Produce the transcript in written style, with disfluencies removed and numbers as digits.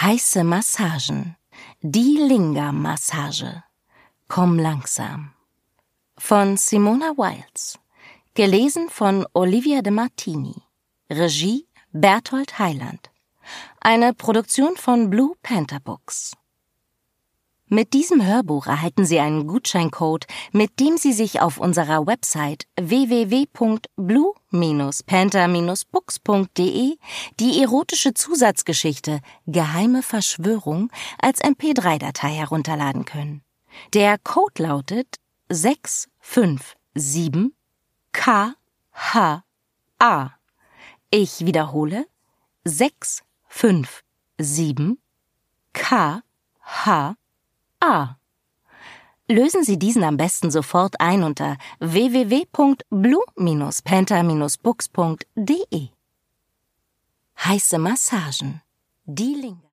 Heiße Massagen. Die Linga-Massage. Komm langsam. Von Simona Wiles. Gelesen von Olivia de Martini. Regie Berthold Heiland. Eine Produktion von Blue Panther Books. Mit diesem Hörbuch erhalten Sie einen Gutscheincode, mit dem Sie sich auf unserer Website www.blue-panther-books.de die erotische Zusatzgeschichte Geheime Verschwörung als MP3-Datei herunterladen können. Der Code lautet 657KHA. Ich wiederhole 657KHA. Lösen Sie diesen am besten sofort ein unter www.blue-panther-books.de. Heiße Massagen. Die Linga.